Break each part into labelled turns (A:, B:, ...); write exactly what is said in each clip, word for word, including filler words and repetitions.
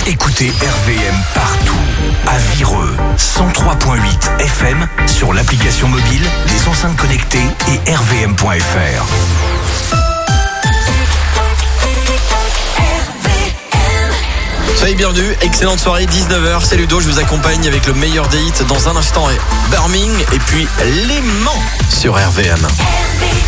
A: Écoutez R V M partout, à Vireux, cent trois virgule huit F M, sur l'application mobile, les enceintes connectées et r v m point f r.
B: Soyez bienvenus, excellente soirée, dix-neuf heures, c'est Ludo, je vous accompagne avec le meilleur des hits dans un instant, Birmingham et puis Les Mans sur R V M. R V M.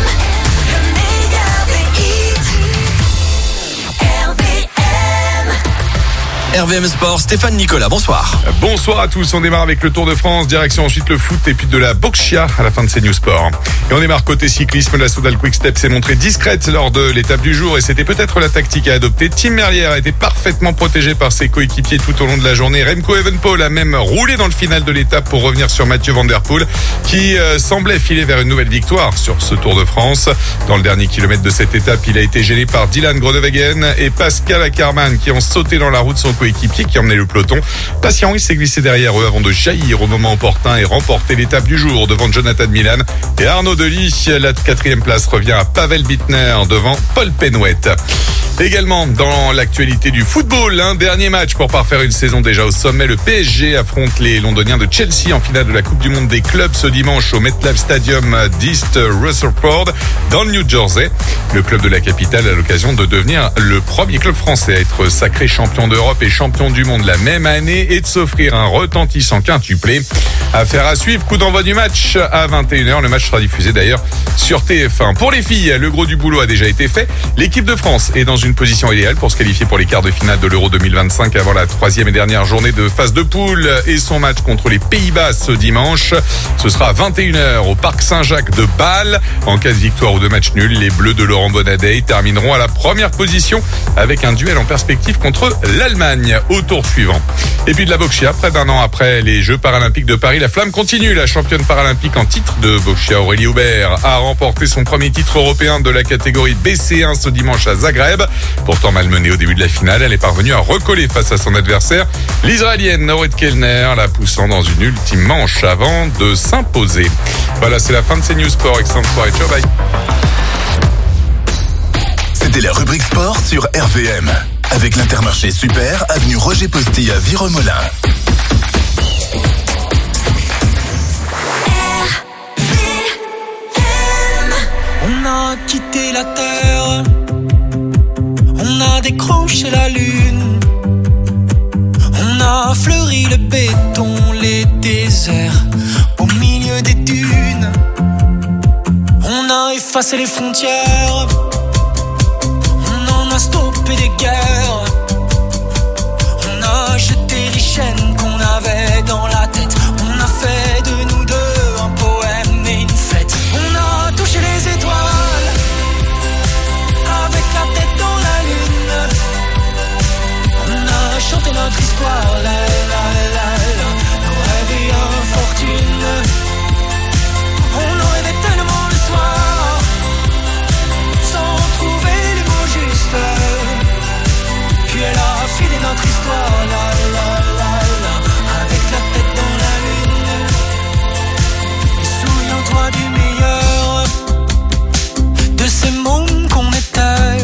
B: R V M Sport, Stéphane Nicolas, bonsoir.
C: Bonsoir à tous, on démarre avec le Tour de France, direction ensuite le foot et puis de la boxia à la fin de ces News Sport. Et on démarre côté cyclisme, la Soudal Quick Step s'est montrée discrète lors de l'étape du jour et c'était peut-être la tactique à adopter. Tim Merlier a été parfaitement protégé par ses coéquipiers tout au long de la journée. Remco Evenepoel a même roulé dans le final de l'étape pour revenir sur Mathieu Van Der Poel qui euh, semblait filer vers une nouvelle victoire sur ce Tour de France. Dans le dernier kilomètre de cette étape, il a été gêné par Dylan Groenewegen et Pascal Ackermann qui ont sauté dans la route de son coéquipier qui emmenait le peloton. Patient, il s'est glissé derrière eux avant de jaillir au moment opportun et remporter l'étape du jour devant Jonathan Milan et Arnaud Delis. La quatrième place revient à Pavel Bittner devant Paul Penouette. Également dans l'actualité du football, un dernier match pour parfaire une saison déjà au sommet. Le P S G affronte les Londoniens de Chelsea en finale de la Coupe du Monde des clubs ce dimanche au MetLife Stadium d'East Rutherford dans le New Jersey. Le club de la capitale a l'occasion de devenir le premier club français à être sacré champion d'Europe et champion du monde la même année et de s'offrir un retentissant quintuplé. Affaire à suivre, coup d'envoi du match à vingt et une heures. Le match sera diffusé d'ailleurs sur T F un. Pour les filles, le gros du boulot a déjà été fait. L'équipe de France est dans une position idéale pour se qualifier pour les quarts de finale de l'Euro deux mille vingt-cinq avant la troisième et dernière journée de phase de poule et son match contre les Pays-Bas ce dimanche. Ce sera à vingt et une heures au Parc Saint-Jacques de Bâle. En cas de victoire ou de match nul, les Bleus de Laurent Bonadei termineront à la première position avec un duel en perspective contre l'Allemagne au tour suivant. Et puis de la boxia, près d'un an après les Jeux Paralympiques de Paris, la flamme continue. La championne paralympique en titre de boxia, Aurélie Aubert, a remporté son premier titre européen de la catégorie B C un ce dimanche à Zagreb. Pourtant malmenée au début de la finale, elle est parvenue à recoller face à son adversaire, l'Israélienne Norit Kellner, la poussant dans une ultime manche avant de s'imposer. Voilà, c'est la fin de ces News Sport. Excellente soirée, ciao, bye.
A: C'était la rubrique sport sur R V M. Avec l'Intermarché Super, avenue Roger Posty à Vireux-Molin.
D: On a quitté la terre, on a décroché la lune, on a fleuri le béton, les déserts, au milieu des dunes. On a effacé les frontières, on en a stoppé des guerres, on a jeté les chaînes qu'on avait dans la tête, on a fait de nous deux un poème et une fête. On a touché les étoiles, avec la tête dans la lune, on a chanté notre histoire, la la la la, nos rêves et infortune. On en rêvait tellement le soir, sans trouver les mots justes. Puis elle a filé notre histoire, la la la la, avec la tête dans la lune. Et souviens-toi du meilleur, de ces mômes qu'on était,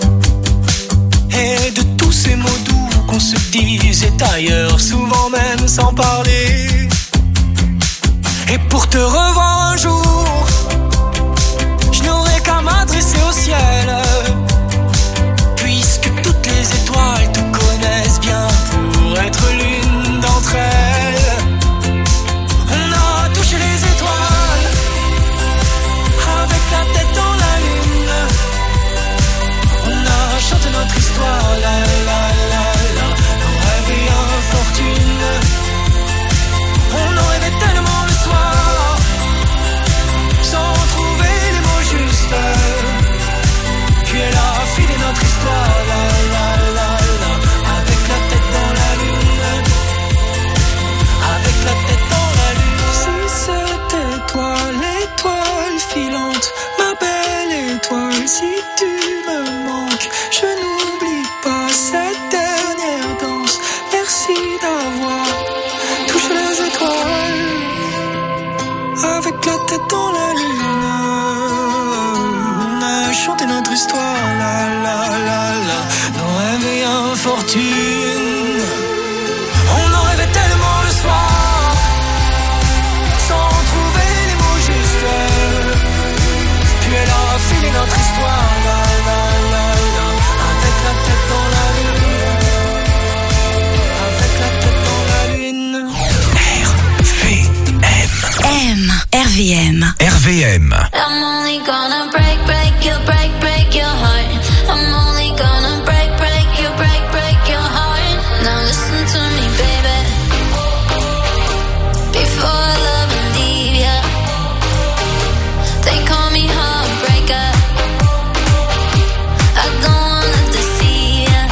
D: et de tous ces mots doux qu'on se disait ailleurs, souvent même sans parler. Et pour te revoir un jour, je n'aurai qu'à m'adresser au ciel, puisque toutes les étoiles te connaissent bien pour être l'une d'entre elles. On a touché les étoiles, avec la tête dans la lune, on a chanté notre histoire, la la la la, nos rêves et infortune. On en rêvait tellement le soir, sans trouver les mots justes. Puis elle a filé notre histoire, la la la la, avec la tête dans la lune, avec la tête dans la lune. Si c'était toi l'étoile filante, ma belle étoile, si tu me manques, je n'oublie pas cette dernière danse. Merci d'avoir touché les étoiles, avec la tête dans la lune. On a chanté notre histoire, la la la la, nos rêves et infortunes. On en rêvait tellement le soir, sans trouver les mots justes. Puis elle a filé notre histoire, la la la la, avec la tête dans la lune, avec la tête dans la lune.
A: R V M.
E: M. R V M.
A: R V M.
F: I'm only gonna break, break your, break, break your heart. I'm only gonna break, break your, break, break your heart. Now listen to me, baby. Before I love and leave ya, they call me heartbreaker. I don't wanna deceive ya.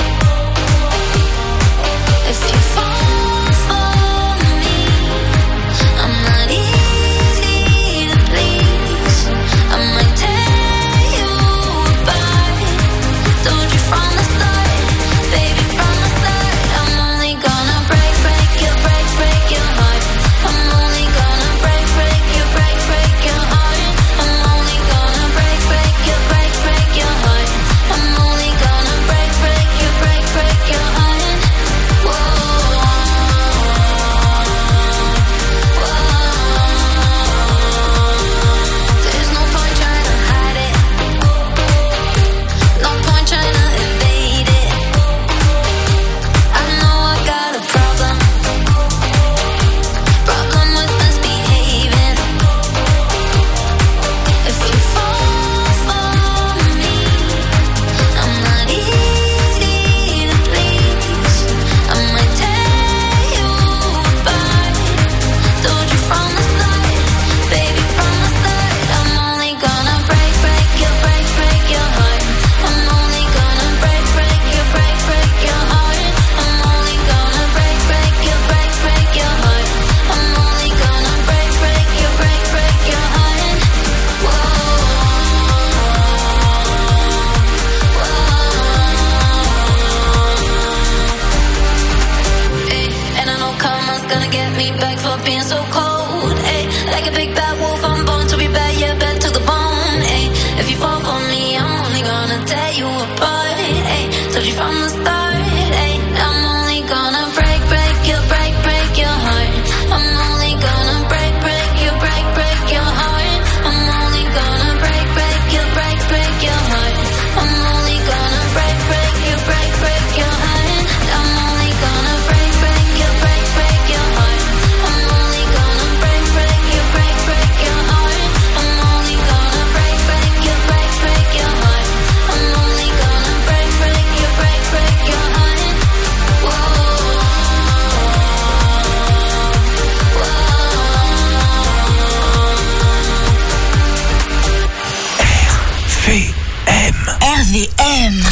F: If you fall for me, I'm not easy to please. I might tear you apart. Told you from the start, baby, from the start. I'm only gonna break, break your, break, break your heart. I'm only gonna break, break your, break, break your heart. I'm only gonna break, break your, break, break your heart. I'm only gonna break, break your, break, break your heart. Whoa, whoa. There's no point trying to hide it. No point trying to evade it. I know I got a problem. Problem with misbehaving. If you fall for me, I'm not easy to please. I might tear you apart. Told you from the start, baby, from the start. I'm only gonna break, break your, break, break your heart. I'm only gonna break, break your, break, break your heart. I'm only gonna break, break your, break, break your heart. I'm only gonna break, break your, break, break your heart. Whoa, whoa. Ay, and I know karma's gonna get me back for being so cold. Ay, like a big bad wolf, I'm born to be bad, yeah, bad to the bone. Ay, if you fall for me, I'm only gonna tear you apart. Ay, told you from the start. Ay, I'm only gonna break, break your, break, break your heart. I'm only gonna break, break your, break, break your heart. I'm only gonna break, break your, break, break your heart. I'm only gonna break, break your, break, break your heart. I'm only gonna break, break your, break, break your heart. I'm only gonna break, break your, break, break your heart. I'm only gonna break, break your, break, break your heart. I'm only gonna break, break your, break, break your heart. Whoa, whoa.
A: V M.
E: R V M.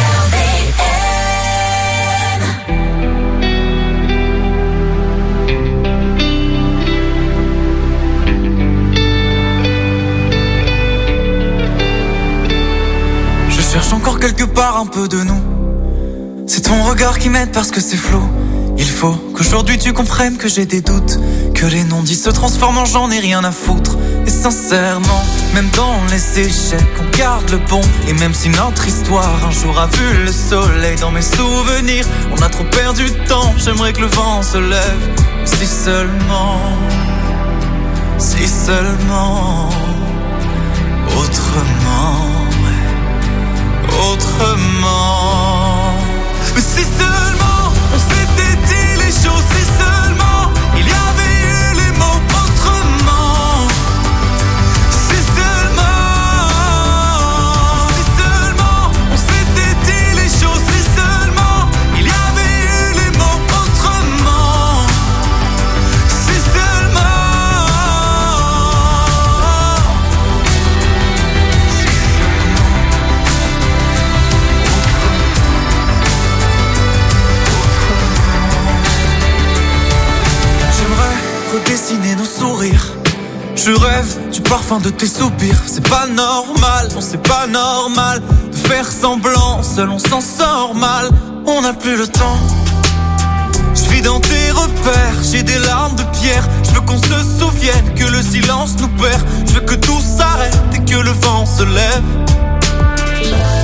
G: Je cherche encore quelque part un peu de nous. C'est ton regard qui m'aide parce que c'est flou. Il faut qu'aujourd'hui tu comprennes que j'ai des doutes, que les non-dits se transforment en j'en ai rien à foutre. Et sincèrement, même dans les échecs, on garde le bon. Et même si notre histoire un jour a vu le soleil, dans mes souvenirs, on a trop perdu de temps. J'aimerais que le vent se lève. Si seulement, si seulement, autrement, autrement. Mais si seulement on s'était dit les choses, si seulement il y avait eu les mots autrement. Si seulement, si seulement on s'était dit les choses, si seulement il y avait eu les mots autrement. Si seulement, redessiner nos sourires. Je rêve du parfum de tes soupirs. C'est pas normal, non c'est pas normal de faire semblant, seul on s'en sort mal. On n'a plus le temps. Je vis dans tes repères, j'ai des larmes de pierre. Je veux qu'on se souvienne que le silence nous perd. Je veux que tout s'arrête et que le vent se lève.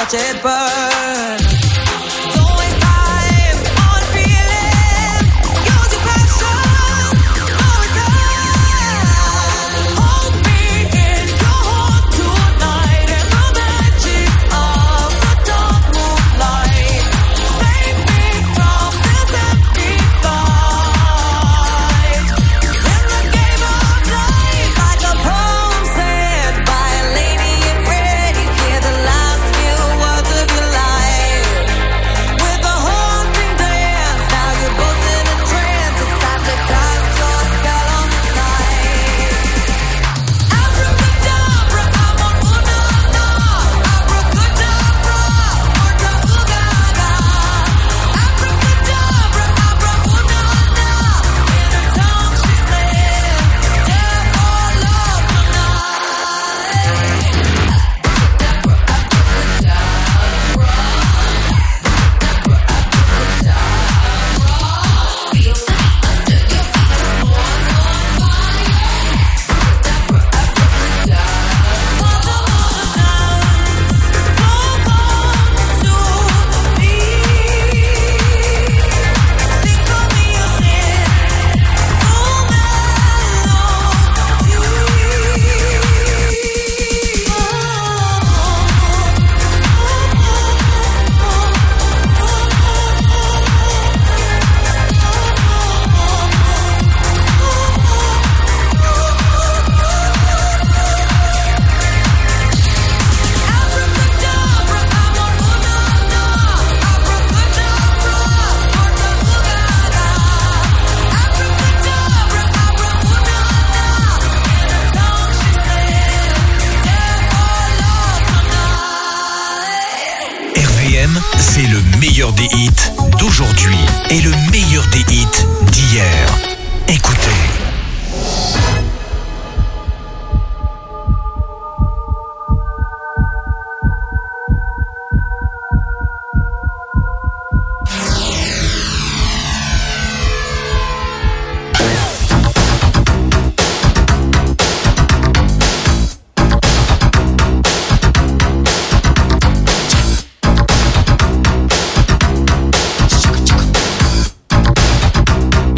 H: watch it burn. Don't waste time on feelings. Use your passion for return. Hold me in your heart tonight in the magic of the dark moonlight. Save me from this empty fight. In the game of life, like a poem said by a lady in red, you hear the last few words of your life. With a haunting dance, now you're both in a trance. It's time to cast your spell on the night. Abracadabra, I'm on Unana. Abracadabra, Murta Ugaga. Abracadabra, Abra Unana. In her tongue she said, death or love
A: R V M, c'est le meilleur des hits d'aujourd'hui et le meilleur des hits d'hier. Écoutez.
H: Thank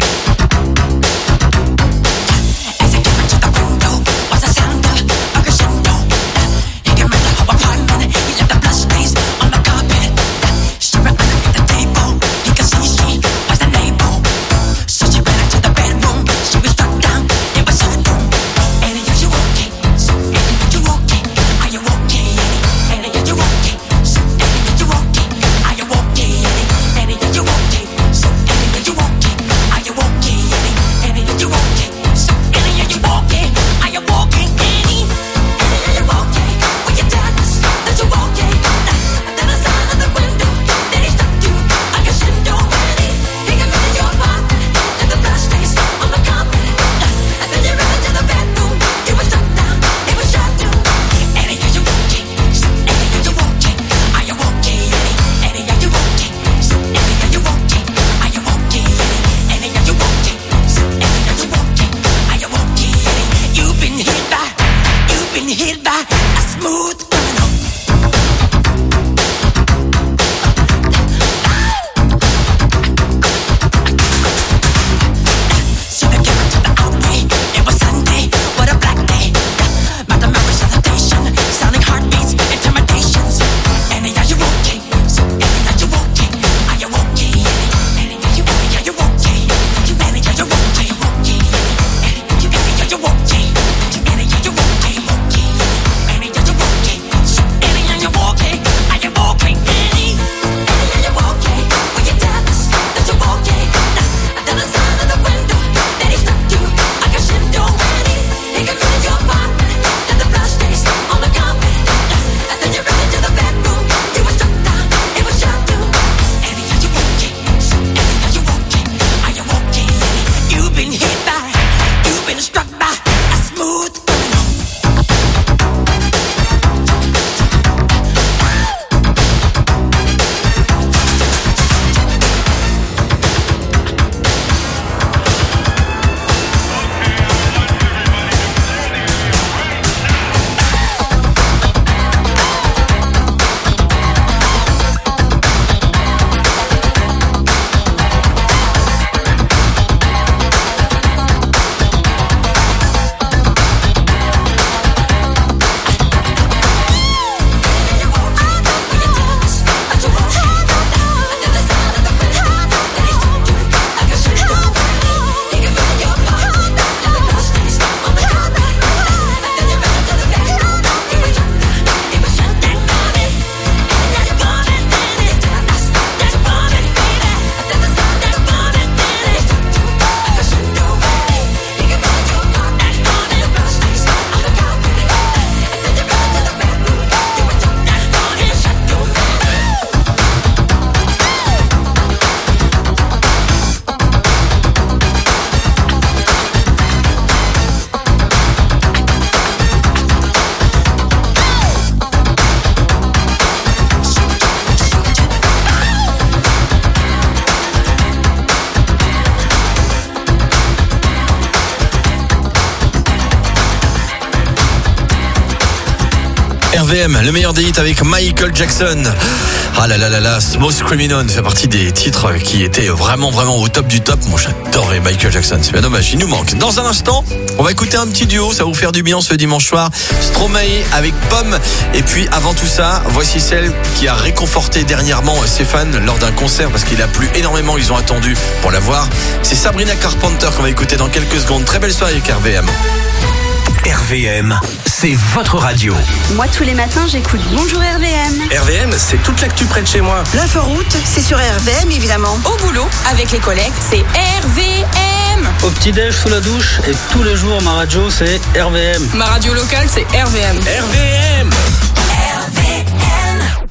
B: R V M, le meilleur des hits avec Michael Jackson. Ah là là là là, Smooth Criminal fait partie des titres qui étaient vraiment vraiment au top du top. Moi j'adorais Michael Jackson, c'est bien dommage, il nous manque. Dans un instant, on va écouter un petit duo, ça va vous faire du bien ce dimanche soir. Stromae avec Pomme. Et puis avant tout ça, voici celle qui a réconforté dernièrement ses fans lors d'un concert parce qu'il a plu énormément, ils ont attendu pour la voir. C'est Sabrina Carpenter qu'on va écouter dans quelques secondes. Très belle soirée avec R V M.
A: R V M, c'est votre radio.
I: Moi, tous les matins, j'écoute Bonjour R V M.
J: R V M, c'est toute l'actu près de chez moi.
K: L'inforoute, c'est sur R V M, évidemment.
L: Au boulot, avec les collègues, c'est R V M.
M: Au petit-déj, sous la douche, et tous les jours, ma radio, c'est R V M.
L: Ma radio locale, c'est R V M.
J: R V M.
E: R V M.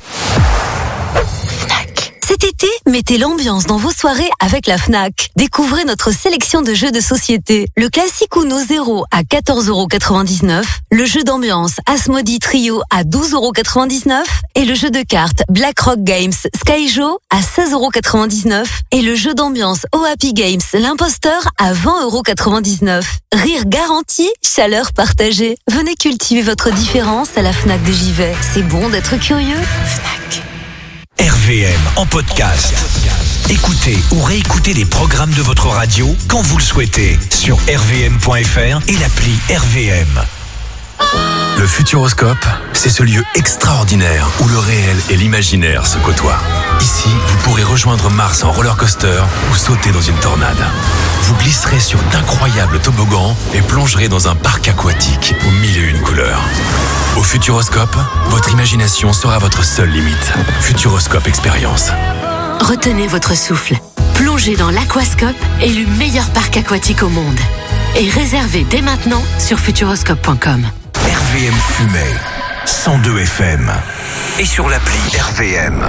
E: Fnac.
N: Cet été, mettez l'ambiance dans vos soirées avec la Fnac. Découvrez notre sélection de jeux de société. Le classique Uno zéro à quatorze euros quatre-vingt-dix-neuf, le jeu d'ambiance Asmodee Trio à douze euros quatre-vingt-dix-neuf et le jeu de cartes BlackRock Games Skyjo à seize euros quatre-vingt-dix-neuf et le jeu d'ambiance Oh Happy Games L'Imposteur à vingt euros quatre-vingt-dix-neuf. Rire garanti, chaleur partagée. Venez cultiver votre différence à la Fnac de Givet. C'est bon d'être curieux. Fnac.
A: R V M en podcast. Écoutez ou réécoutez les programmes de votre radio quand vous le souhaitez sur r v m point f r et l'appli R V M. Le Futuroscope, c'est ce lieu extraordinaire où le réel et l'imaginaire se côtoient. Ici, vous pourrez rejoindre Mars en roller coaster ou sauter dans une tornade. Vous glisserez sur d'incroyables toboggans et plongerez dans un parc aquatique aux mille et une couleurs. Au Futuroscope, votre imagination sera votre seule limite. Futuroscope Expérience.
O: Retenez votre souffle. Plongez dans l'Aquascope, élu meilleur parc aquatique au monde. Et réservez dès maintenant sur futuroscope point com.
A: R V M Fumée, cent deux F M. Et sur l'appli R V M.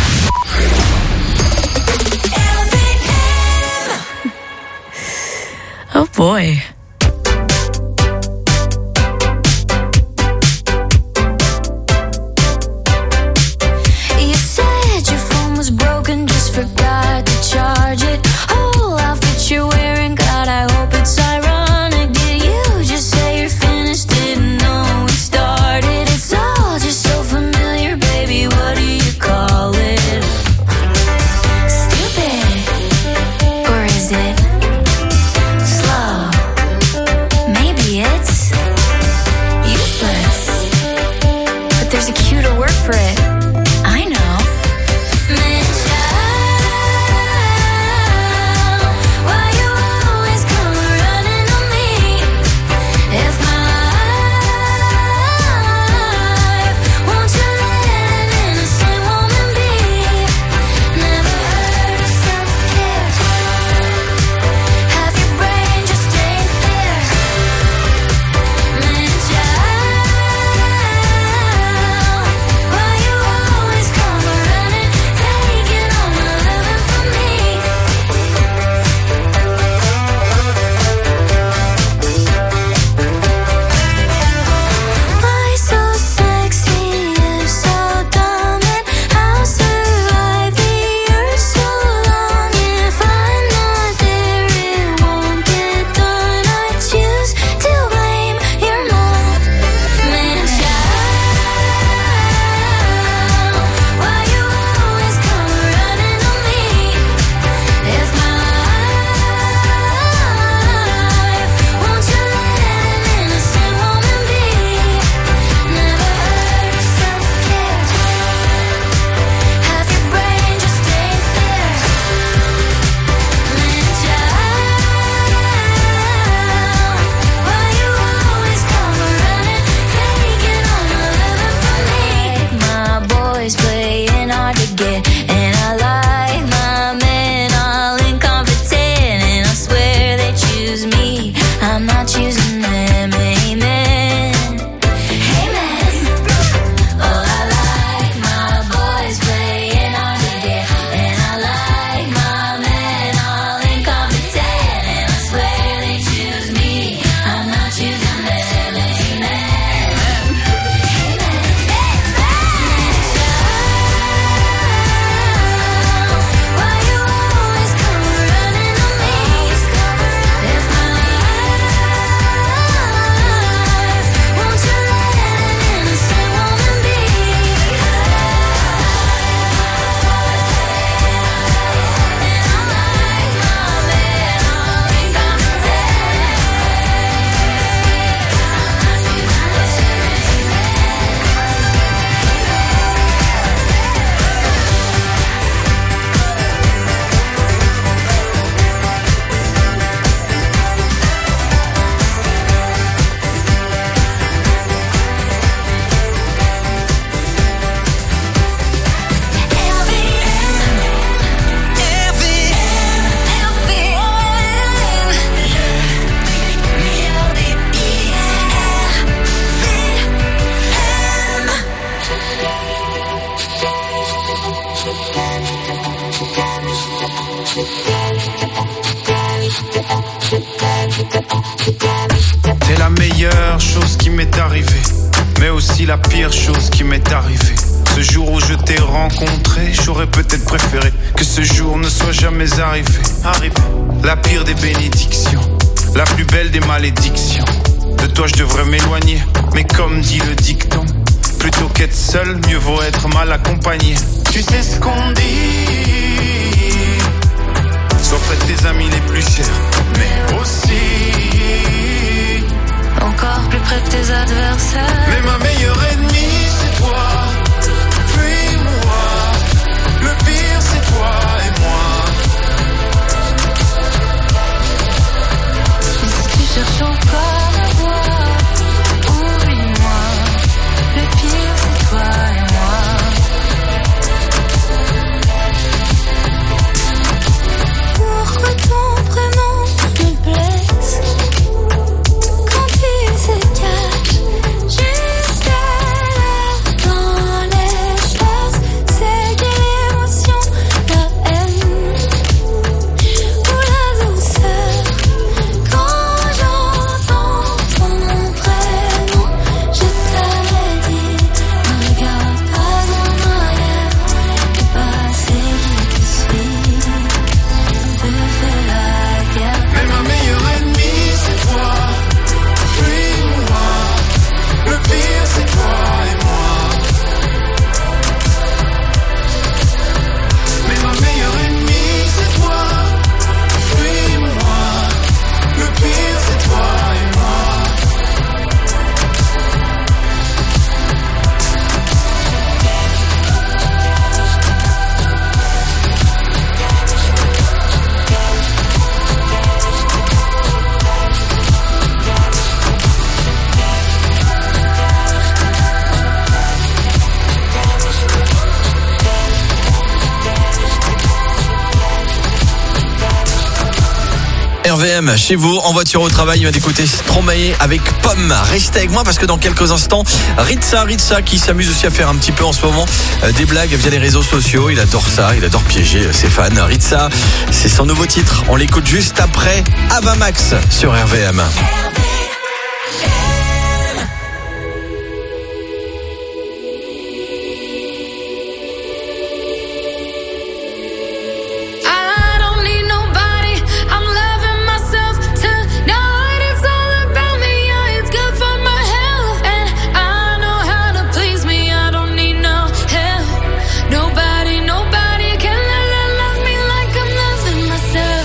O: Oh boy.
F: You said your phone was broken, just forgot to charge it. Oh, outfit you're wearing, God, I hope it's ironic. Did you just say you're finished? Didn't know we started. It's all just so familiar, baby. What do you call it? Stupid, or is it slow?
P: T'es la meilleure chose qui m'est arrivée, mais aussi la pire chose qui m'est arrivée. Ce jour où je t'ai rencontré, j'aurais peut-être préféré que ce jour ne soit jamais arrivé. Arrivé. La pire des bénédictions, la plus belle des malédictions. De toi je devrais m'éloigner, mais comme dit le dicton, plutôt qu'être seul, mieux vaut être mal accompagné. Tu sais ce qu'on dit, sois près de tes amis les plus chers, mais aussi
F: encore plus près de tes adversaires.
P: Mais ma meilleure ennemie c'est toi. Fuis-moi, le pire c'est toi et moi.
F: Et si tu cherches encore à voir, oublie-moi, le pire c'est toi et moi. Pourquoi ton prénom me blesse quand il se cache juste là dans l'espace? C'est quelle émotion, la haine ou la douceur quand j'entends ton prénom? Je t'avais dit, ne regarde pas en arrière, le passé qui te suit, te fait la guerre.
P: Mais ma meilleure ennemie c'est toi. Fuis-moi, le pire c'est toi et moi. Mais ma meilleure ennemie c'est toi. Fuis-moi, le pire c'est toi et moi.
B: R V M chez vous, en voiture au travail, il va d'écouter Stromae avec Pomme. Restez avec moi parce que dans quelques instants, Ritza, Ritza qui s'amuse aussi à faire un petit peu en ce moment euh, des blagues via les réseaux sociaux. Il adore ça, il adore piéger ses fans. Ritza, c'est son nouveau titre. On l'écoute juste après Avamax sur R V M.
F: I don't need nobody, I'm loving myself tonight. It's all about me, yeah, it's good for my health. And I know how to please me, I don't need no help. Nobody, nobody can love, love me like I'm loving myself.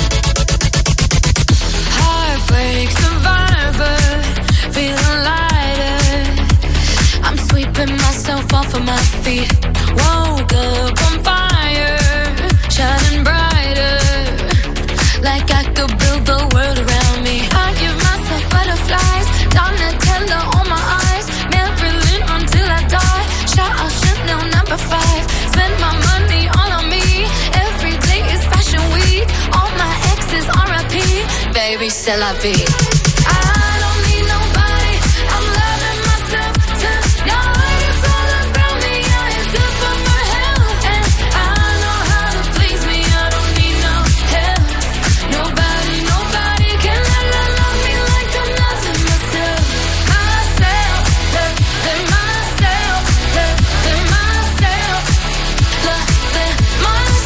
F: Heartbreak survivor, feeling lighter. I'm sweeping myself off of my feet. Woke up on fire, shining brighter, like I could build the world around me. I give myself butterflies, Donatella on my eyes, Marilyn until I die. Shout out Chanel number five, spend my money all on me. Every day is fashion week, all my exes R I P. Baby, c'est la vie. I don't need nobody, I'm loving myself tonight. It's all about me, yeah, it's good for my health. And I know how to please me, I don't need no help. Nobody, nobody can love, love, love me like I'm loving myself. Myself, loving myself, loving myself, loving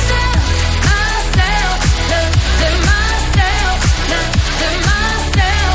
F: myself, myself, loving myself, loving myself,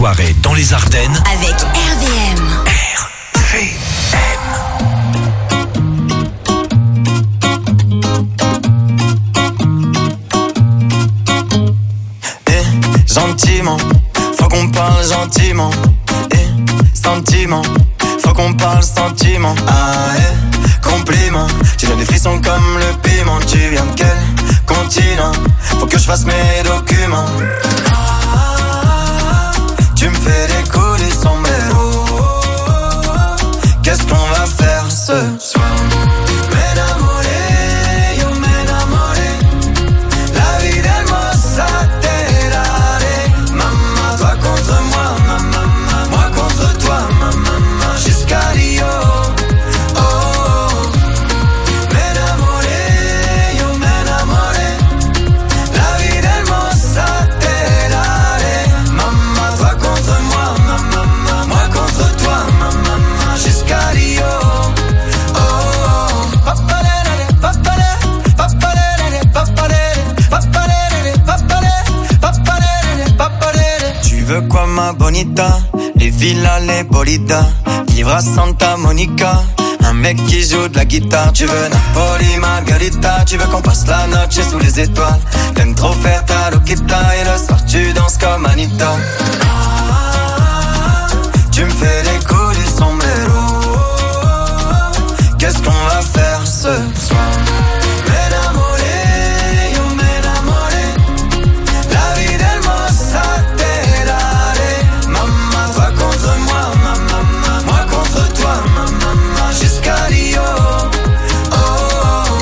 A: soirée dans les Ardennes
N: avec R V M.
A: R V
Q: Eh, gentiment, faut qu'on parle gentiment. Eh, sentiment, faut qu'on parle sentiment. Ah, eh, compliment, tu donnes des frissons comme le piment. Tu viens de quel continent? Faut que je fasse mes documents. Ah, tu me fais décoller sombrero. Qu'est-ce qu'on va faire ce soir? M'enamoré, yo m'enamoré. La vie d'hermosa te daré. Maman, toi contre moi, maman, moi contre toi, maman, jusqu'à Rio. Oh, oh. M'enamoré, yo m'enamoré. La vie d'hermosa te daré. Maman, toi contre moi, maman, moi contre toi, maman, jusqu'à Rio. Oh, oh. Papalele, papalele, papalele, papalele, papalele, papalele, papalele, papalele. Tu veux quoi ma bonita? Les villas, les bolidas, vivre à Santa Monica. Un mec qui joue de la guitare. Tu veux Napoli, Margarita. Tu veux qu'on passe la noche sous les étoiles. T'aimes trop faire ta loquita. Et le soir tu danses comme Anita. Ah, tu me fais les coups du sombrero. Qu'est-ce qu'on va faire ce soir? M'enamoré, yo m'enamoré. La vie d'hermosa te daré. Maman, toi contre moi, maman, moi contre toi, maman, jusqu'à Rio. Oh, oh.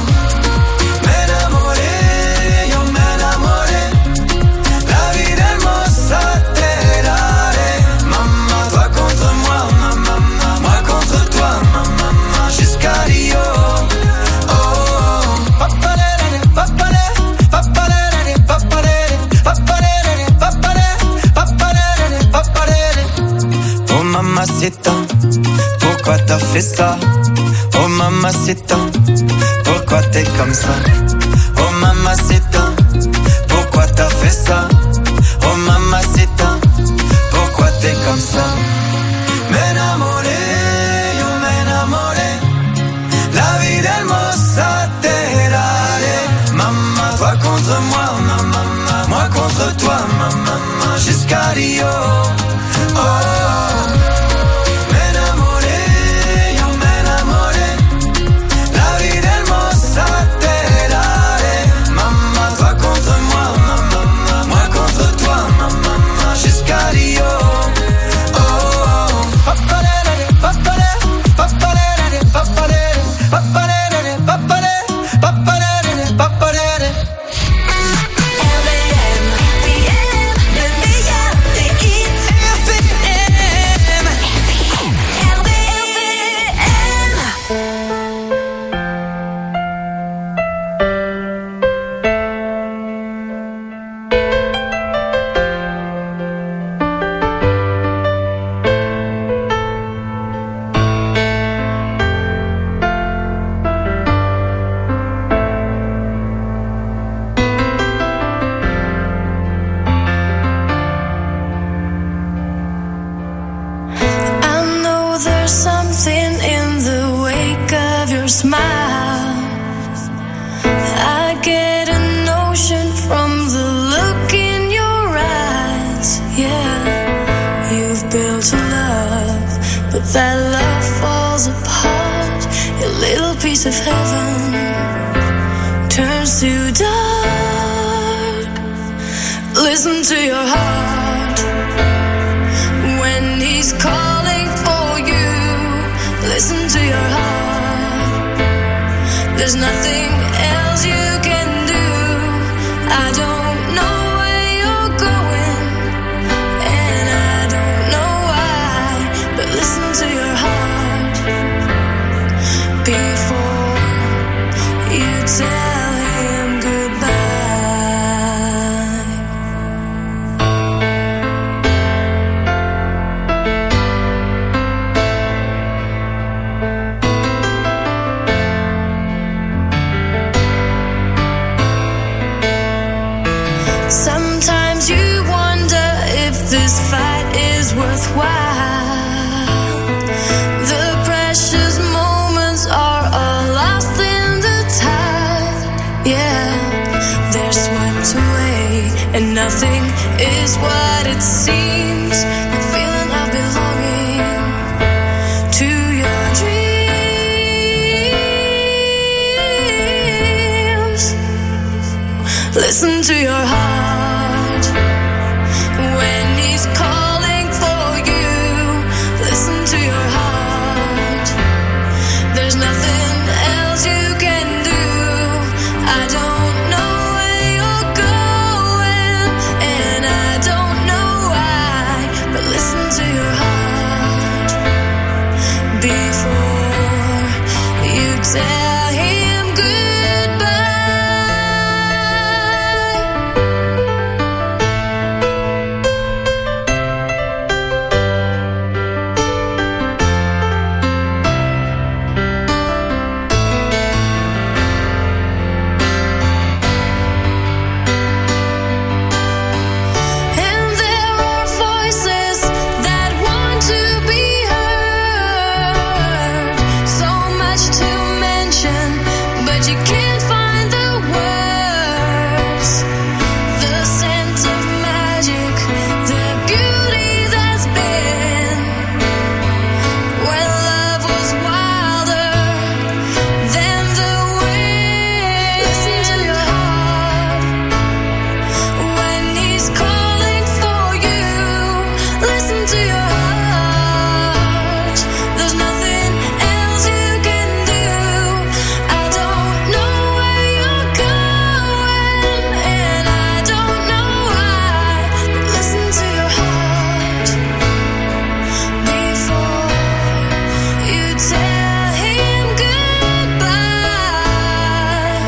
Q: M'enamoré, yo m'enamoré. La vie d'hermosa te daré. Maman, toi contre moi, maman, moi contre toi, maman, jusqu'à Rio. Oh, oh. Papalele, papalele, papalele, papalele, papalele, papalele, papalele, papalele. Oh mamacita, pourquoi t'as fait ça? Oh mamacita, pourquoi t'es comme ça? Oh mamacita, pourquoi t'as fait ça? Oh mamacita, pourquoi t'es comme ça? M'enamoré, yo m'enamoré. La vie d'hermosa te daré. Maman, toi contre moi, maman, moi contre toi, maman, jusqu'à Rio. Oh, oh. M'enamoré, yo m'enamoré. La vie d'hermosa te daré. Maman, toi contre moi, maman, moi contre toi, maman, jusqu'à Rio. Oh, oh. Papalele, papalele, papalele, papalele, papalele, papalele, papalele, papalele.
E: R V M, le meilleur des hits. R V M, R V
H: I know there's something in the wake of your smile. I get a notion from the look in your eyes. Yeah, you've built a love, but that love falls apart. A little piece of heaven turns to dark. Listen to your heart when he's calling for you. Listen to your heart. There's nothing else you can do. I don't know where you're going, and I don't know why, but listen to your heart before you tell him goodbye.
F: worthwhile. The precious moments are all lost in the tide. Yeah, they're swept away, and nothing is what it seems. The feeling of belonging to your dreams. Listen to your heart when he's calling for you. Listen to your heart. There's nothing else you can do. I don't know where you're going, and I don't know why, but listen to your heart before you tell him goodbye. And there are voices that want to be heard. So much to mention, but you can't find the words. The scent of magic, the beauty that's been when love was wilder than the wind. Listen to your heart when he's calling for you. Listen to your heart. There's nothing else you can do. I don't know where you're going, and I don't know why. But listen to your heart before you tell him goodbye.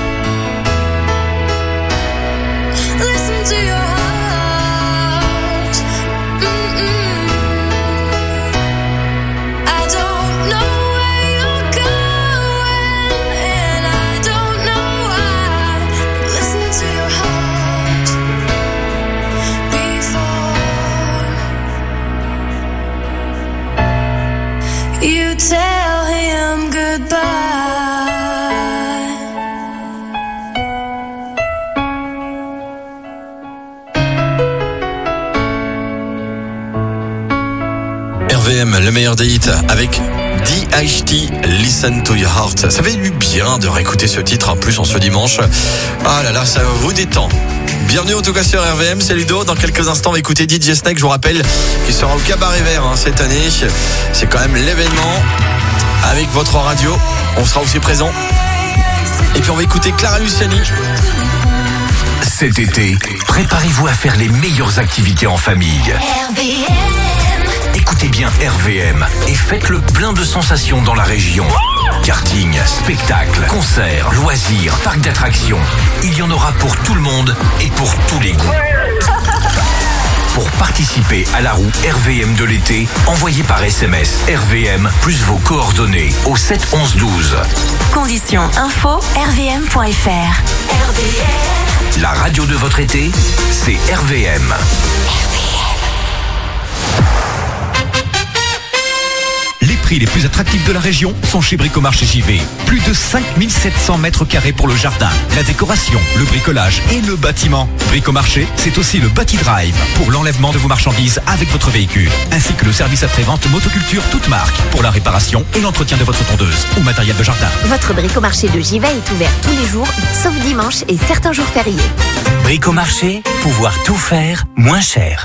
F: Listen to your heart. Mm-mm. I don't know where you're going, and I don't know why. But listen to your heart before you tell him goodbye.
B: R V M, le meilleur des hits avec D H T, Listen to Your Heart. Ça fait du bien de réécouter ce titre en plus en ce dimanche. Ah là là, ça vous détend. Bienvenue en tout cas sur R V M, c'est Ludo. Dans quelques instants, on va écouter D J Snake. Je vous rappelle qu'il sera au Cabaret Vert hein, cette année. C'est quand même l'événement avec votre radio. On sera aussi présent. Et puis on va écouter Clara Luciani.
A: Cet été, préparez-vous à faire les meilleures activités en famille.
F: R V M.
A: Écoutez bien R V M et faites le plein de sensations dans la région. Karting, spectacles, concerts, loisirs, parcs d'attractions. Il y en aura pour tout le monde et pour tous les goûts. Pour participer à la roue R V M de l'été, envoyez par S M S R V M plus vos coordonnées au sept onze douze.
N: Conditions info r v m point f r.
F: R V M.
A: La radio de votre été, c'est R V M.
R: Les prix les plus attractifs de la région sont chez Bricomarché J V. Plus de cinq mille sept cents mètres carrés pour le jardin, la décoration, le bricolage et le bâtiment. Bricomarché, c'est aussi le Bati-Drive pour l'enlèvement de vos marchandises avec votre véhicule, ainsi que le service après-vente motoculture toute marque pour la réparation et l'entretien de votre tondeuse ou matériel de jardin.
S: Votre Bricomarché de J V est ouvert tous les jours, sauf dimanche et certains jours fériés.
A: Bricomarché, pouvoir tout faire moins cher.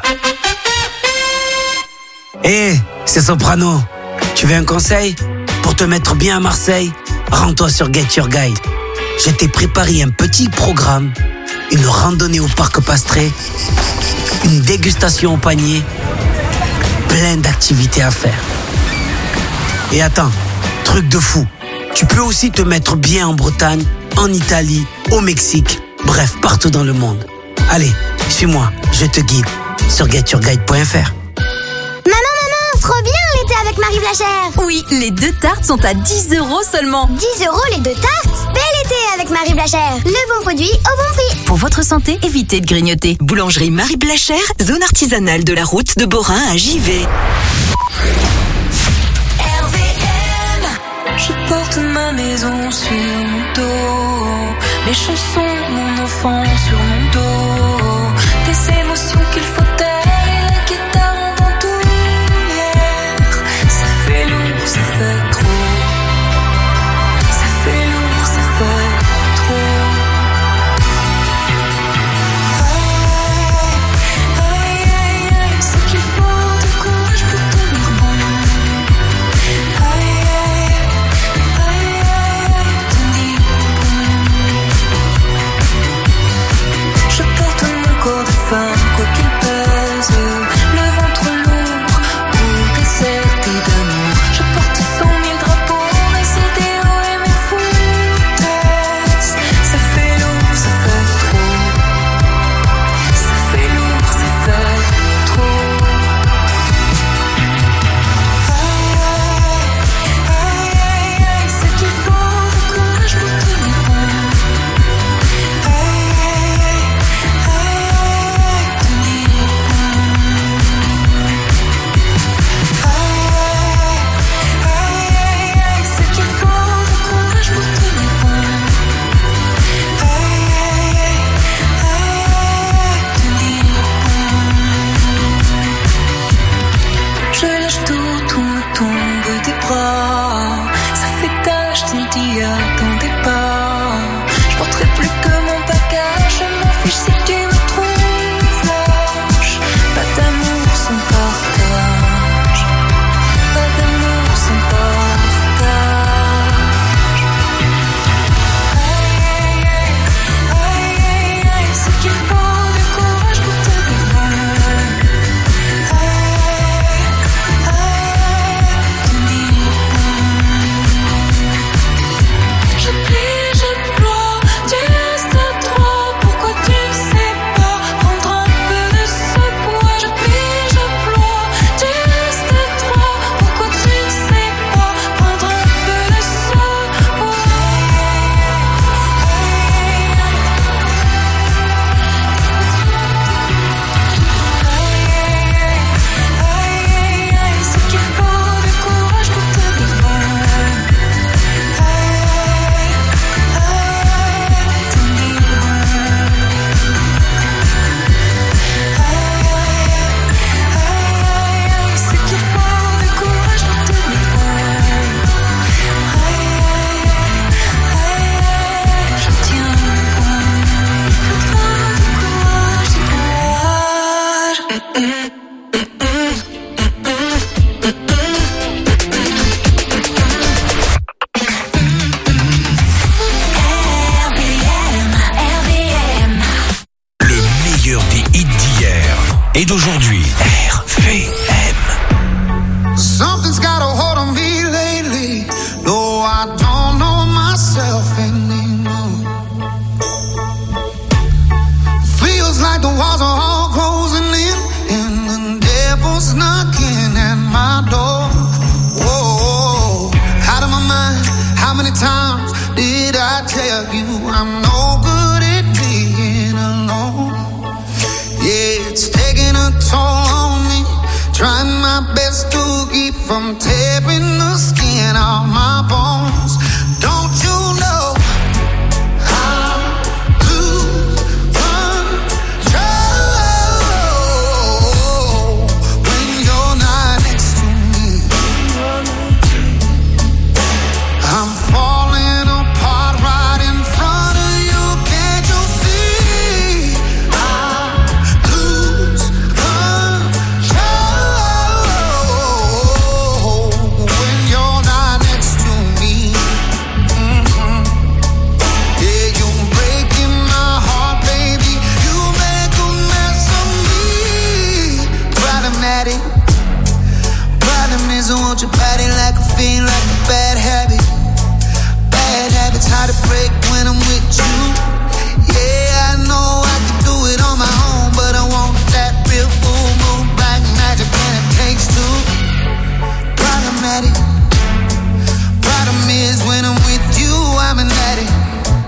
T: Hé, hey, c'est Soprano. Tu veux un conseil? Pour te mettre bien à Marseille, rends-toi sur Get Your Guide. Je t'ai préparé un petit programme, une randonnée au parc Pastré, une dégustation au panier, plein d'activités à faire. Et attends, truc de fou, tu peux aussi te mettre bien en Bretagne, en Italie, au Mexique, bref, partout dans le monde. Allez, suis-moi, je te guide sur get your guide point f r.
S: Trop bien l'été avec Marie Blachère.
N: Oui, les deux tartes sont à dix euros seulement.
S: dix euros les deux tartes? Mais les
U: l'été avec Marie Blachère. Le bon produit au bon prix.
N: Pour votre santé, évitez de grignoter. Boulangerie Marie Blachère, zone artisanale de la route de Borin à Givet.
D: Je porte ma maison sur mon dos, mes chansons, mon enfant sur mon dos, des émotions qu'il faut taire et la guitare en bandoulière. Ça fait lourd, ça fait trop. Ça fait lourd, ça fait trop. Aïe, aïe, aïe, c'est qu'il faut du courage pour tenir bon. Aïe, aïe. Je porte mon corps de femme, quoi qu'il pèse, le ventre lourd ou déserté d'amour. Je porte cent mille drapeaux, mes idéaux et mes foutaises. Ça fait lourd, ça fait trop. Ça fait lourd, ça fait trop. Aïe, aïe, aïe, aïe, c'est qu'il faut du courage pour tenir bon. Je lâche tout, tout me tombe des bras. Ça fait tâche, tu me dis attendez pas. Je porterai plus que mon bagage. Je m'en fiche si tu me trouves lâche. Pas d'amour sans partage. Pas d'amour sans partage. Aïe, aïe, aïe, aïe, aïe, c'est qu'il faut du courage pour tenir bon. Je plie, je ploie, tu restes à trois. Pourquoi tu ne sais pas prendre un peu de ce poids? Je plie, je ploie, tu restes à trois. Pourquoi tu ne sais pas prendre un peu de ce poids? Aïe, aïe, aïe, c'est qu'il faut du courage pour tenir bon.
A: Le meilleur des hits d'hier et d'aujourd'hui. R V M.
Q: Something's got a hold on me lately. No, I don't know myself anymore. Feels like the walls are all closing in, and the devil's knocking at my door. Whoa, out of my mind. How many times did I tell you I'm no good at being alone? Yeah, it's taking a toll on me. Trying my best to keep from tearing the skin off my bones. Don't you know I lose control when you're not next to me? I'm falling apart right in front of you. Can't you see? I lose control when you're not next to me. Mm-hmm. Yeah, you're breaking my heart, baby. You make a mess of me. Problematic. Problem is I want your body like a fiend, like a bad habit. Bad habits hard to break when I'm with you. Yeah, I know I can do it on my own, but I want that real full moon black magic when it takes two. Problematic. Problem is when I'm with you, I'm an addict.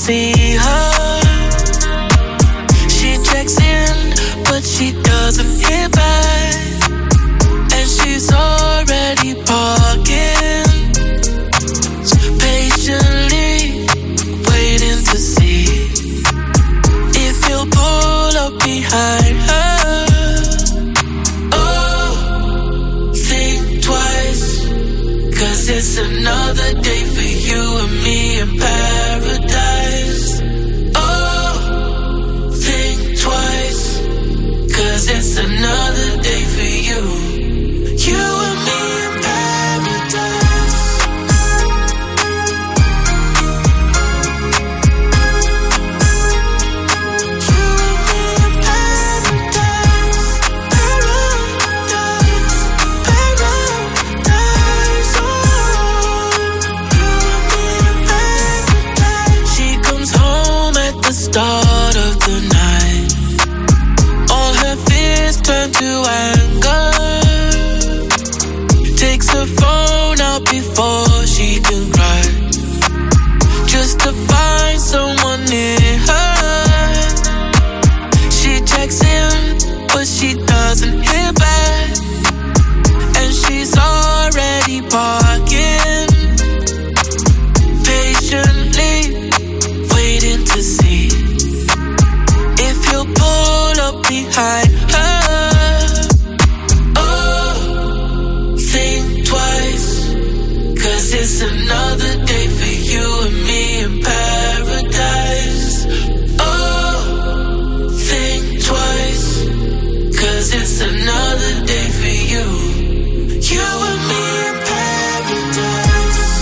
D: see her. She checks in, but she doesn't hit back. And she's already parking, patiently waiting to see if you'll pull up behind her. Oh, think twice, cause it's another day for you and me in paradise. Oh, think twice, cause it's another day for you. You and me in paradise. You and me in paradise. Paradise. Paradise. Oh, you and me in paradise. She comes home at the start of the night. All her fears turn to anger. Takes her phone out before she can cry, just to find someone near her. She checks in, but she doesn't hear back. And she's already parking, patiently waiting to see if you'll pull up behind her. Cause it's another day for you and me in paradise. Oh, think twice, cause it's another day for you. You and me in paradise.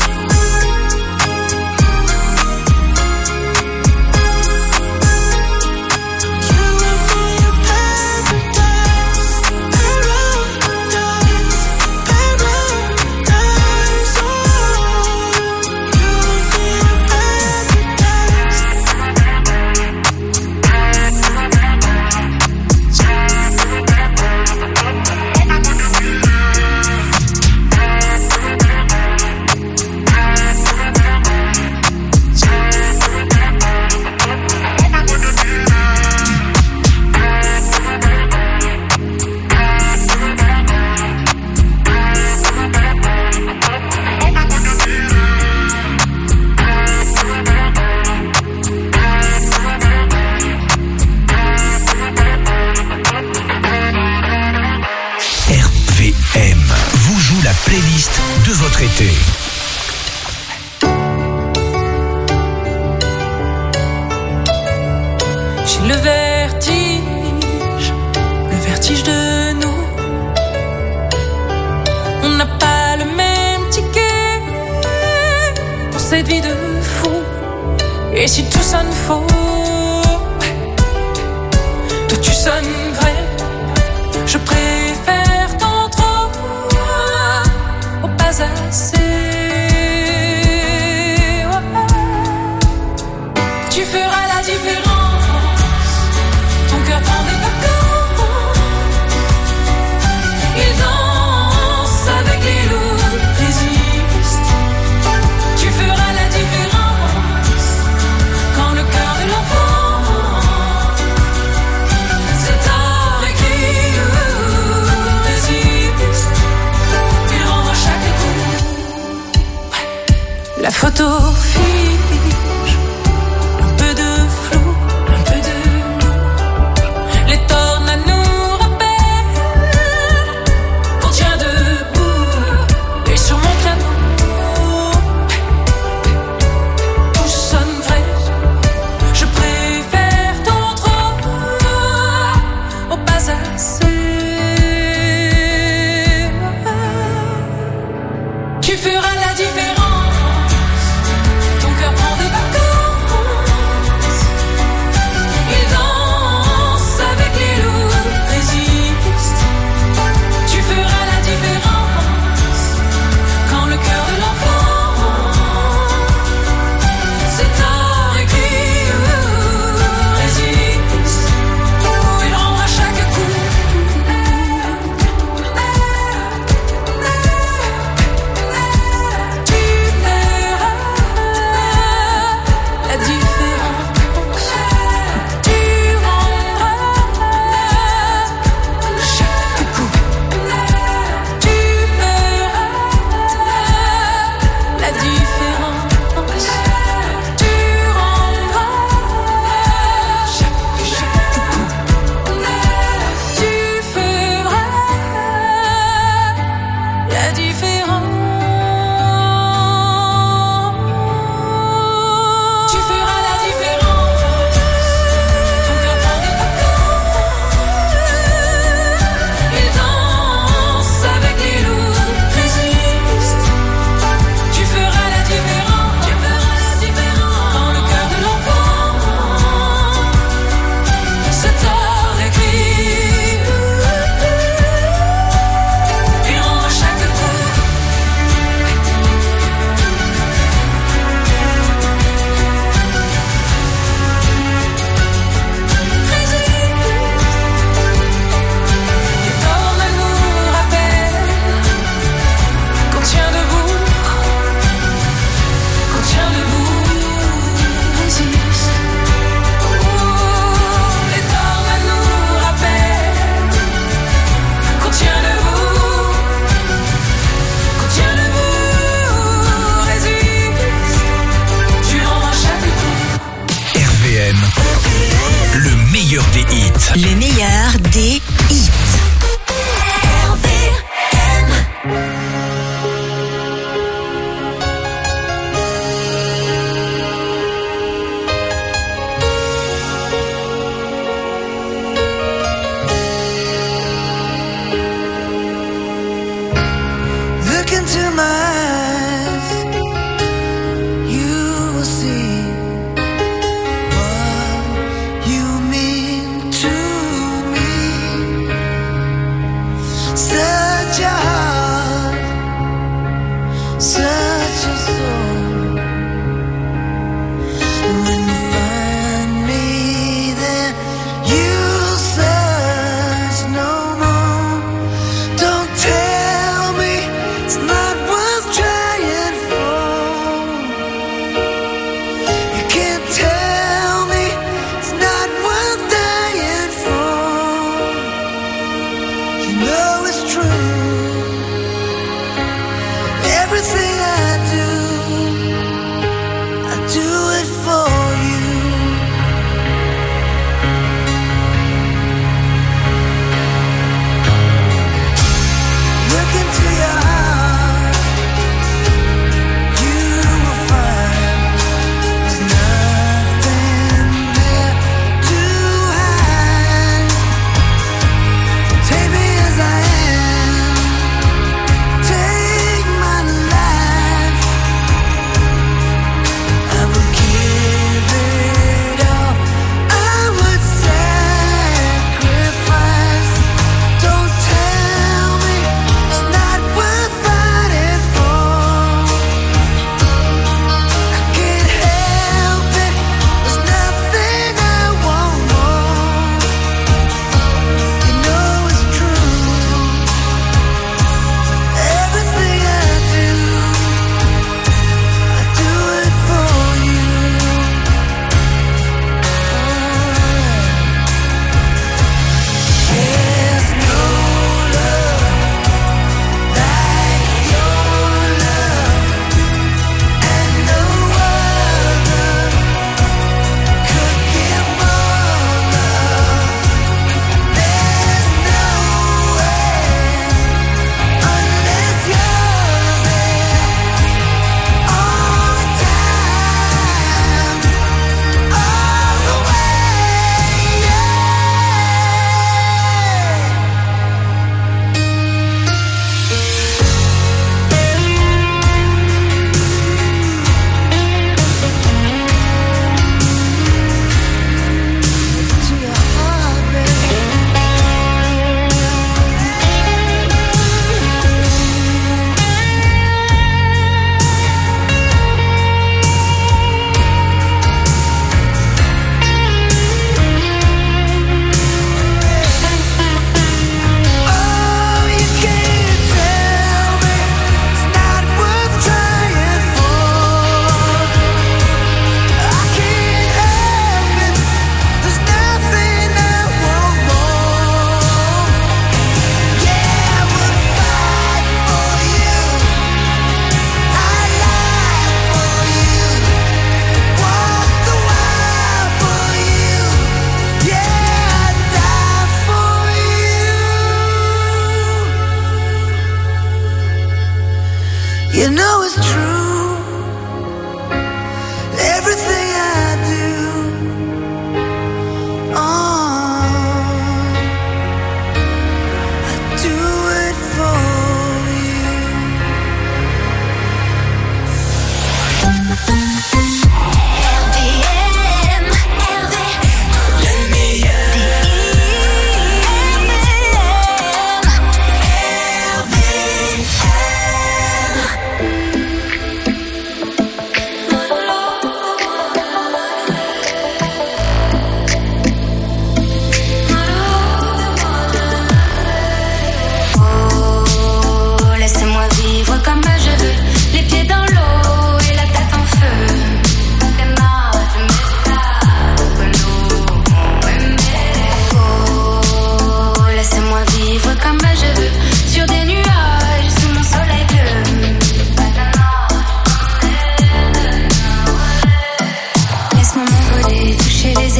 A: Playlist de votre été.
C: J'ai le vertige, le vertige de nous. On n'a pas le même ticket pour cette vie de fou. Et si tout sonne faux, toi tu sonnes vrai. Je préfère tant trop au pas assez. Tu feras la différence. Ton cœur prend des vacances. Il danse avec les loups, résiste. Tu feras la différence. Quand le cœur de l'enfant c'est écrit, résiste. Il rend à chaque coup. La photo fige un peu de
A: M, le meilleur des hits.
N: Le meilleur des hits.
E: R V M.
Q: Look into my eyes, you will see what you mean to me. Such a heart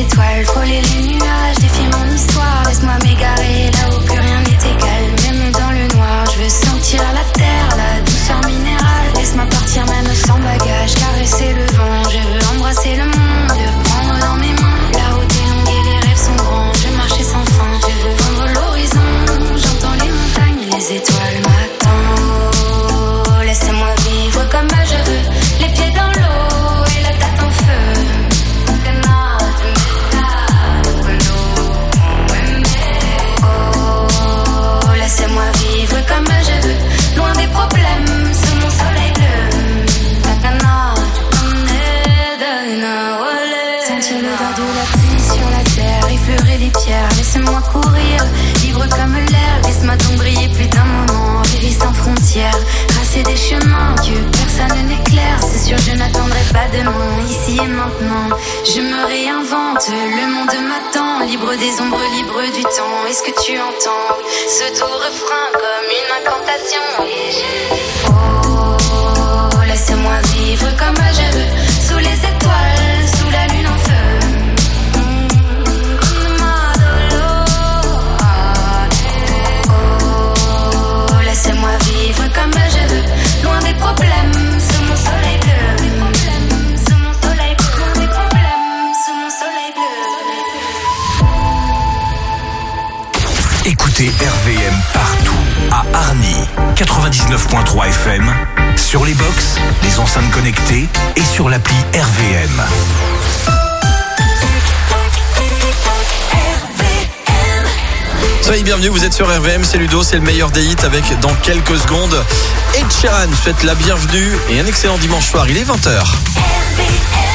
F: étoiles, frôler les nuages, défier mon histoire. Laisse-moi m'égarer là où plus rien n'est égal. Même dans le noir, je veux sentir la terre, la douceur minérale. Laisse-moi partir même sans bagage, caresser le vent. Je veux embrasser le monde, le prendre dans mes mains. La route est longue et les rêves sont grands. Je veux marcher sans fin, je veux vendre l'horizon. J'entends les montagnes et les étoiles m'attendent. Laissez-moi vivre comme je veux, les pieds dans l'eau et la tête en feu. Oh, laissez-moi vivre comme je veux, loin des problèmes, sous mon soleil bleu. Sentir l'odeur de la pluie sur la terre, effleurer les pierres, laissez-moi courir, libre comme l'air. Laisse-moi donc briller plus d'un moment, vivre sans frontières, tracer des chemins que personne n'éclaire. C'est sûr je n'attendrai pas demain, ici et maintenant. Je me réinvente, le monde m'attend, libre des ombres, libre du temps. Est-ce que tu entends ce doux refrain comme une incantation? Et je dis oh, laissez-moi vivre comme je veux, sous les étoiles, sous la lune en feu. Laissez-moi vivre comme je veux, loin des problèmes, sous mon soleil bleu. Sous mon soleil bleu, loin des problèmes, sous mon soleil bleu.
A: Écoutez R V M partout, à Arny, quatre-vingt-dix-neuf virgule trois F M, sur les box, les enceintes connectées et sur l'appli R V M.
B: Soyez bienvenus, vous êtes sur R V M, c'est Ludo, c'est le meilleur des hits avec dans quelques secondes Ed Sheeran. Je vous souhaite la bienvenue et un excellent dimanche soir, il est vingt heures.
E: R V M.